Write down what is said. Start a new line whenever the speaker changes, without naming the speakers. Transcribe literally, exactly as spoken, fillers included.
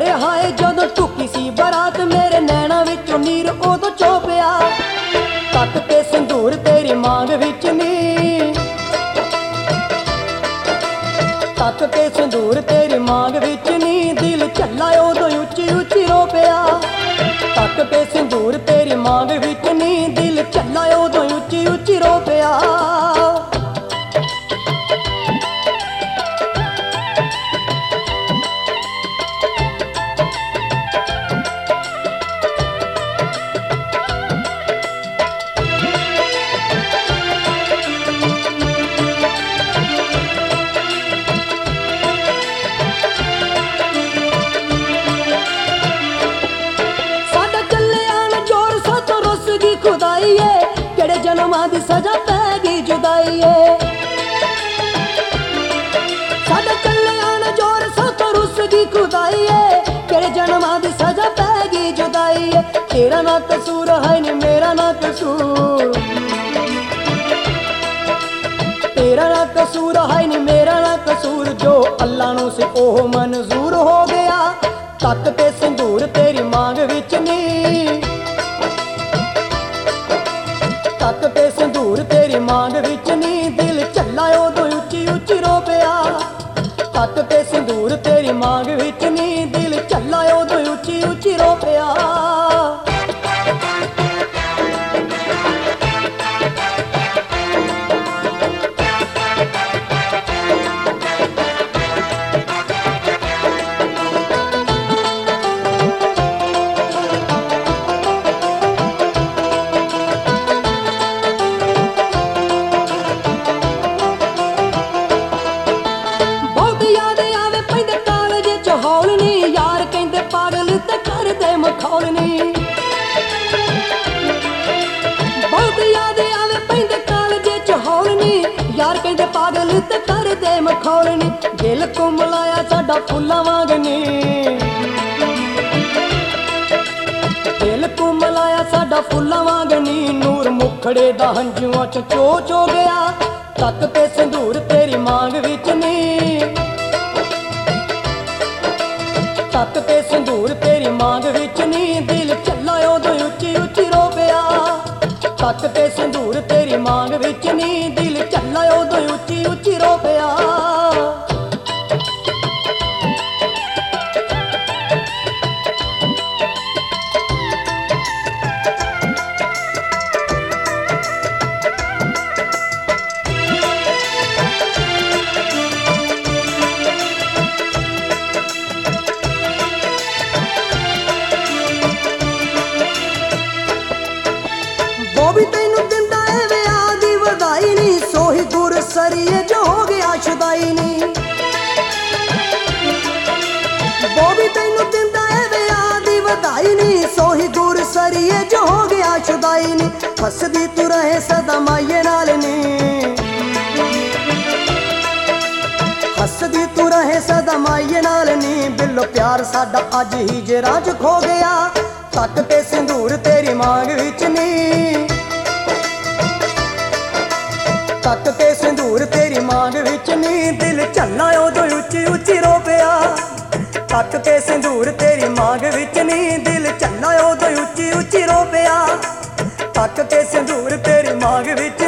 अरे हाय जदों टुकी सी बरात मेरे नैना विचों नीर उदों चोपिया तक के संदूर तेरी मांग विच नी तक के संदूर तेरी मांग विच नी दिल झल्ला उदों उच्ची उच्ची रो पिया तक के संदूर तेरी मांग विच नी दिल झल्ला उदों उच्ची उच्ची रो पिया। केड़े जन्मां दी सजा पै गई जुदाई साडे चले आना जोर सोतो रुस दी खुदाई केड़े जन्मां दी सजा पै गई जुदाई तेरा ना कसूर है नी मेरा ना कसूर तेरा ना कसूर है नी मेरा ना कसूर जो अल्लाह नू से ओह मंजूर हो गया तक ते संदूर तेरी मांग विच नी तक के संदूर तेरी मांग विच नी दिल झल्ला उदों उच्ची उच्ची रो पिया तक के संदूर तेरी मांग विच नी दिल झल्ला उदों उच्ची उच्ची रो पिया। बहुत याद आवे पैंदे कालजे च हौलनी यार कहंदे पागल ते कर दे मखौलनी दिल कुमलाया साडा फुल्लां वांगनी दिल कुमलाया साडा फुल्लां वांगनी नूर मुखड़े दा हंजुआं च चोच हो गया तक ते संदूर तेरी मांग विच नी तक ते संदूर तेरी मांग विच नी दिल झल्ला उदों उच्ची उच्ची रो पिया तक ते संदूर तेरी मांग विच नी दिल झल्ला उदों उच्ची उच्ची रो पिया। सरिये जो हो गया शुदाई नी वो भी तेनू दिंदा है विआह दी वधाई नी सोही गुर सरिये जो हो गया शुदाई नी हसदी तू रहे सदा माये नाल नी हसदी तू रहे सदा माये नाल नी बिल्लो प्यार साडा अज ही जे राज खो गया तक ते संदूर तेरी मांग विच नी तक के संदूर तेरी मांग विच नी दिल झल्ला उदों उच्ची उच्ची रो पिया तक के संदूर तेरी मांग विच नी दिल झल्ला उदों उच्ची उच्ची रो पिया तक के संदूर तेरी मांग विच